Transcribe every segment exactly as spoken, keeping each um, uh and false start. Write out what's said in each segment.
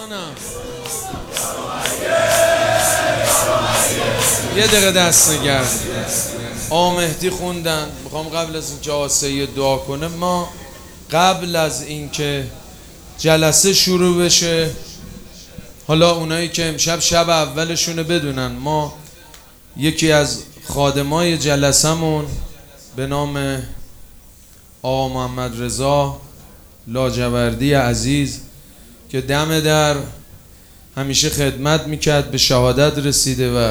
جانم یه دقیقه دست نگرد. آقا مهدی خوندن. میخوام قبل از اینکه آقا سید دعا کنه، ما قبل از اینکه جلسه شروع بشه، حالا اونایی که امشب شب اولشونه بدونن، ما یکی از خادمای جلسمون به نام آقا محمد رضا لاجوردی عزیز که دم در همیشه خدمت میکرد، به شهادت رسیده و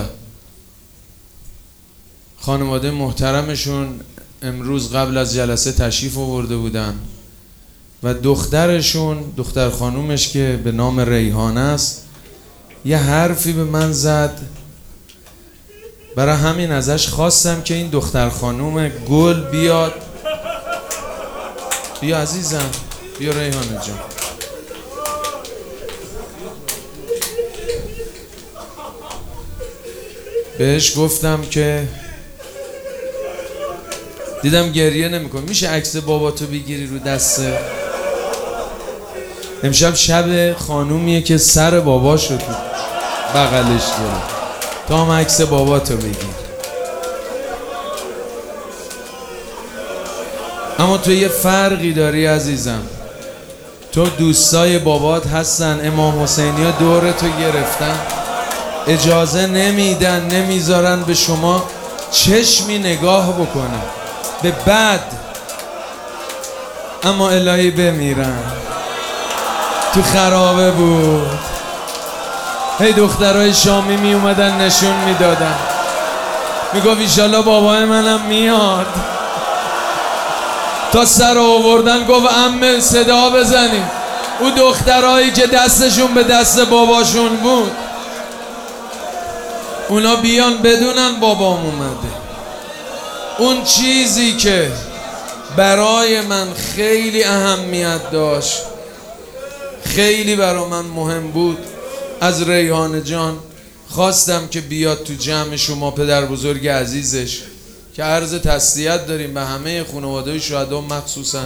خانواده محترمشون امروز قبل از جلسه تشریف آورده بودن و دخترشون، دختر خانومش که به نام ریحانه است، یه حرفی به من زد. برای همین ازش خواستم که این دختر خانوم گل بیاد. بیا عزیزم، بیا ریحانه جان. بهش گفتم که دیدم گریه نمی‌کنه، میشه عکس باباتو بگیری رو دسته؟ امشب شب خانومیه که سر باباشو تو بغلش گرفت. تا هم عکس باباتو بگیر. اما تو یه فرقی داری عزیزم، تو دوستای بابات هستن، امام حسینی ها دور تو گرفتن، اجازه نمیدن، نمیذارن به شما چشمی نگاه بکنه به بد. اما الهی بمیرن. تو خرابه بود، هی دخترای شامی می اومدن نشون میدادن، میگفت ایشالله بابای منم میاد. تا سر آوردن گفت عمه صدا بزنیم. او دخترایی که دستشون به دست باباشون بود اونا بیان بدونن بابام اومده. اون چیزی که برای من خیلی اهمیت داشت، خیلی برای من مهم بود، از ریحانه جان خواستم که بیاد تو جمع شما، پدر بزرگ عزیزش، که عرض تسلیت داریم به همه خانواده شهدا مخصوصا.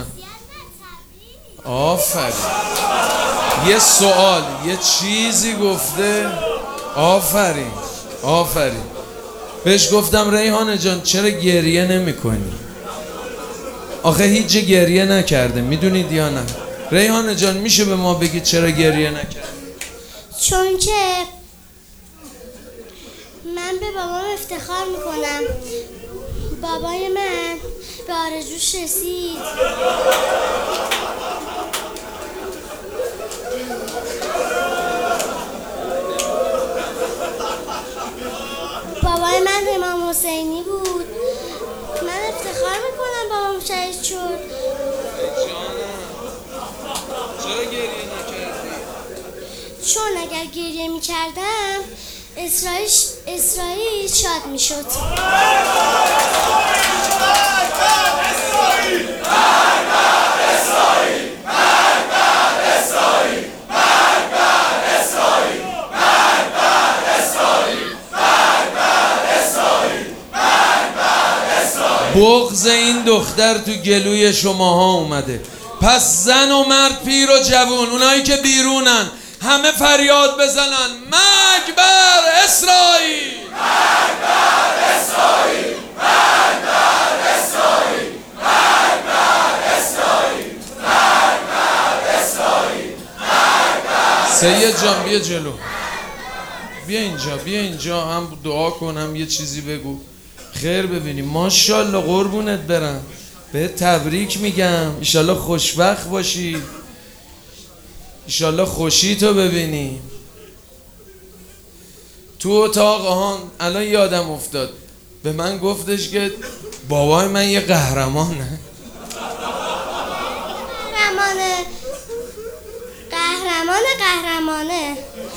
آفرین. یه سوال، یه چیزی گفته. آفرین آفرین. بهش گفتم ریحانه جان چرا گریه نمی کنی؟ آخه هیچ گریه نکرده، میدونید یا نه؟ ریحانه جان میشه به ما بگید چرا گریه نکرده؟ چون که من به بابام افتخار میکنم. بابای من به آرزوش رسید. بابای من امام حسینی بود. من افتخار میکنم بابام شهید شد. چرا گریه نکردی؟ چون اگر گریه میکردم اسرائیل اسرائیل شاد میشد. بغض این دختر تو گلوی شماها اومده. پس زن و مرد، پیر و جوون، اونایی که بیرونن، همه فریاد بزنن مرگ بر اسرائیل، مرگ بر اسرائیل، مرگ بر اسرائیل، مرگ بر اسرائیل، مرگ بر اسرائیل، مرگ بر سید جان بیا جلو، بیا اینجا، بیا اینجا، هم دعا کنم یه چیزی بگو خیر ببینیم. ماشاءالله قربونت برم، به تبریک میگم، ایشالله خوشبخت باشی، ایشالله خوشی تو ببینی. تو اتاق آهان الان یادم افتاد، به من گفتش که بابای من یه قهرمانه. قهرمانه قهرمانه قهرمانه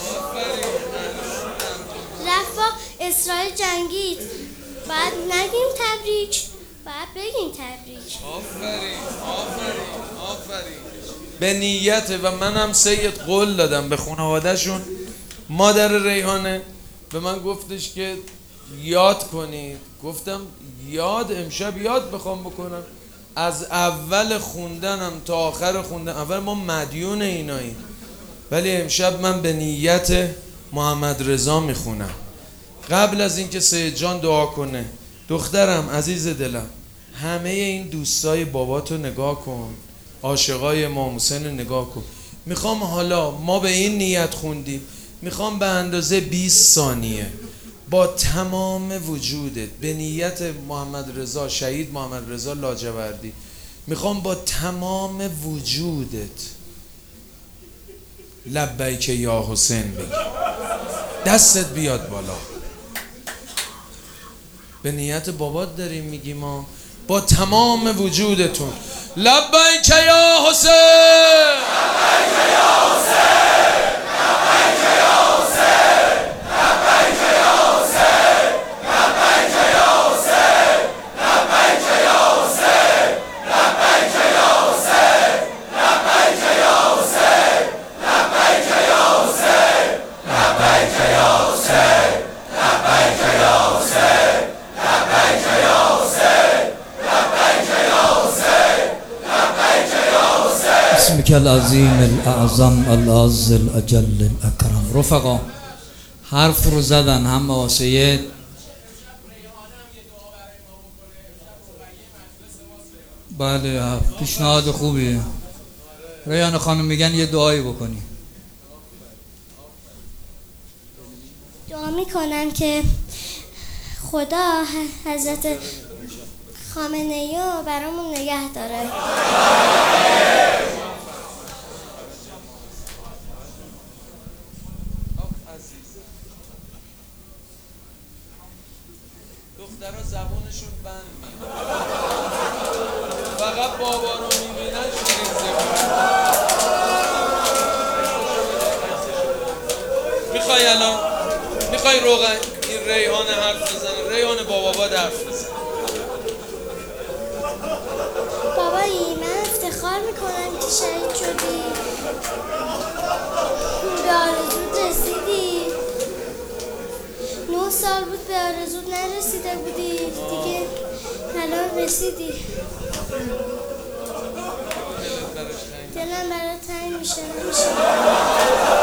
رفت با اسرائیل جنگید. بعد نگیم تبریک، بعد بگیم تبریک. آفرین آفرین آفرین. به نیته. و منم سید قول دادم به خانواده‌شون. مادر ریحانه به من گفتش که یاد کنید. گفتم یاد، امشب یاد بخوام بکنم. از اول خوندنم تا آخر خوندن، اول ما مدیون ایناییم ولی امشب من به نیت محمد رضا میخونم. قبل از اینکه سید جان دعا کنه، دخترم عزیز دلم، همه این دوستای باباتو نگاه کن، عاشقای امام حسین نگاه کن. میخوام حالا ما به این نیت خوندیم، میخوام به اندازه بیست ثانیه با تمام وجودت به نیت محمد رضا، شهید محمد رضا لاجوردی، میخوام با تمام وجودت لبیک یا حسین بگی. دستت بیاد بالا. به نیت بابات داریم میگیم ما، با تمام وجودتون لبیک یا حسین، لبیک یا حسین، لبیک یا حسین، لبیک یا حسین، لبیک یا حسین، لبیک یا حسین، لبیک یا حسین، لبیک یا حسین، لبیک یا حسین، لبیک یا حسین، لبیک یا حسین، لبیک یا حسین، لبیک یا حسین، لبیک یا حسین. اسمك العظیم الاعظم العز الاجل الاکرم. رفقا حرف رو زدن هم واسه بله پیشنهاد خوبیه. ریان خانم میگن یه دعایی بکنی. دعا میکنم که خدا حضرت خامنه ای رو برامون نگه داره. دخترها زبونشون بند میاد، فقط بابا رو میبینن شیرین زبون. میخوای الان میخوای روغن این ریحان حرف بزنه؟ ریحان بابا با حرف بزن. بابایی من افتخار میکنم که شهید شدی، به آرزوت رسیدی. نه سال بود به آرزوت نرسیده بودی، دیگه الان رسیدی. دلم برات تنگ میشه همیشه.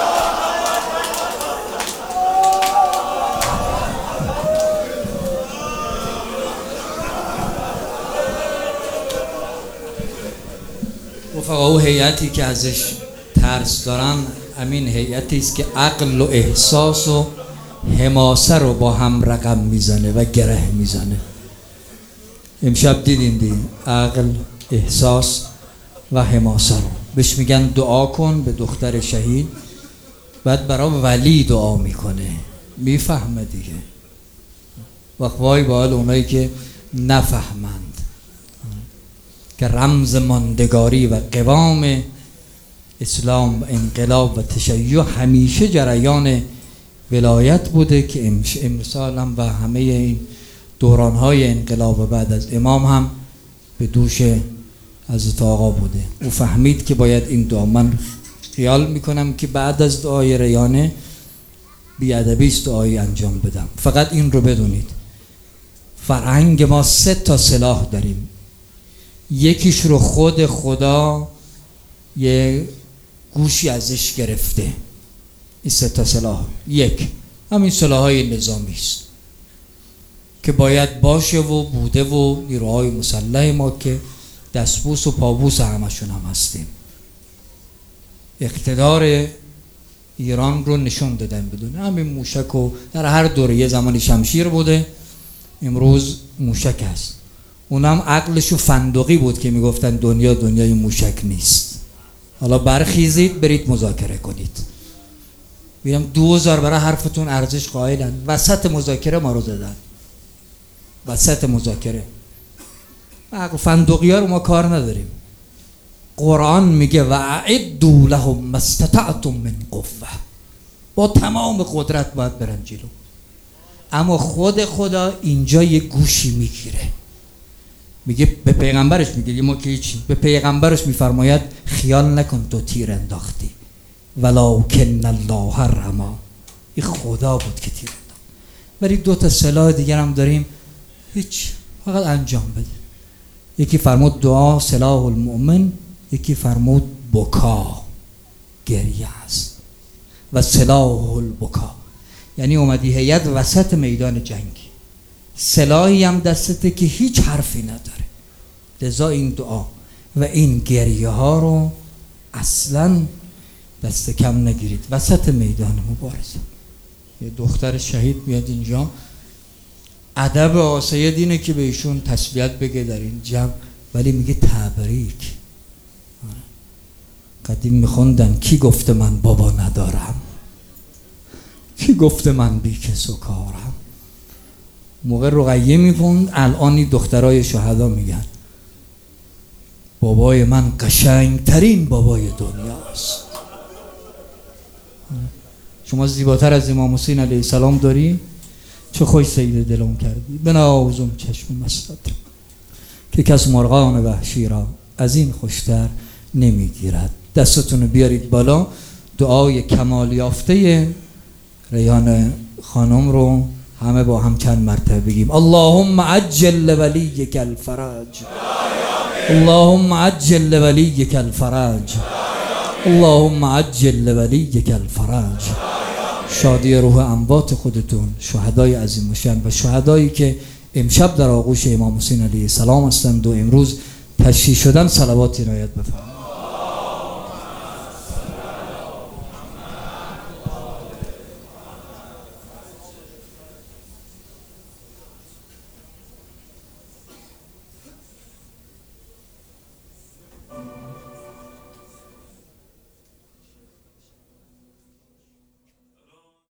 رفقا او هیئتی که ازش ترس دارن همین هیئتی است که عقل و احساس و حماسه رو با هم رقم میزنه و گره میزنه. امشب دیدین دین عقل، احساس و حماسه رو بهش میگن دعا کن به دختر شهید، بعد برای ولی دعا میکنه، میفهمه دیگه. وقت وای با حال اونایی که نفهمند که رمز ماندگاری و قوام اسلام و انقلاب و تشیع همیشه جریان ولایت بوده که امسال هم و همه این دورانهای انقلاب بعد از امام هم به دوش حضرت آقا بوده. او فهمید که باید این دعا، من خیال میکنم که بعد از دعای ریانه بیادبی است دعایی انجام بدم. فقط این رو بدونید فرهنگ ما سه تا سلاح داریم، یکیش رو خود خدا یه گوشی ازش گرفته. این سه تا سلاح، یک همین سلاح‌های نظامی است که باید باشه و بوده و نیروهای مسلح ما که دستبوس و پابوس همشون هم هستیم. اقتدار ایران رو نشون دادن بدون همین موشک و در هر دوره یه زمانی شمشیر بوده، امروز موشک هست. اونم عقلشو فندقی بود که میگفتن دنیا دنیای موشک نیست. حالا برخیزید برید مذاکره کنید. میگم دوزار برای حرفتون ارزش قائلن. وسط مذاکره ما رو زدن، وسط مذاکره. عقل فندقی ها رو ما کار نداریم. قرآن میگه و اعدوا لهم ما استطعتم من قوه، با تمام قدرت باید برن جلو. اما خود خدا اینجا یه گوشی میگیره، میگه به پیغمبرش میگه ما که هیچی، به پیغمبرش میفرماید خیال نکن تو تیر انداختی ولکن الله رما. این خدا بود که تیر انداخت. ولی دو تا سلاح دیگر هم داریم، هیچ، فقط انجام بده. یکی فرمود دعا سلاح المؤمن، یکی فرمود بکا. گریه است و سلاح البکا. یعنی اومدی هیئت وسط میدان جنگی، سلاحی هم دستته که هیچ حرفی نداره، لذا این دعا و این گریه ها رو اصلا دست کم نگیرید وسط میدان مبارزه. یه دختر شهید میاد اینجا، ادب آسید اینه که به ایشون تسلیت بگه در این جمع، ولی میگه تبریک. قدیم میخوندن کی گفته من بابا ندارم، کی گفته من بی کس و کارم. موقع رقیه میخوند، الان دخترای شهدا میگن بابای من قشنگترین بابای دنیاست. شما زیباتر از امام حسین علیه السلام داری؟ چه خوش سید دلم کردی، بنازم چشم مستت که کس مرغان وحشی را از این خوشتر نمیگیرد. دستتون بیارید بالا، دعای کمال یافته ریحان خانم رو همه با هم چند مرتبه بگیم. اللهم عجل لولیک الفرج، اللهم عجل لولیک الفرج، اللهم عجل لولیک الفرج. شادی روح اموات خودتون، شهدای عظیم الشأن و شهدایی که امشب در آغوش امام حسین علیه السلام هستند و امروز تشییع شدن، صلوات عنایت بفرمایید.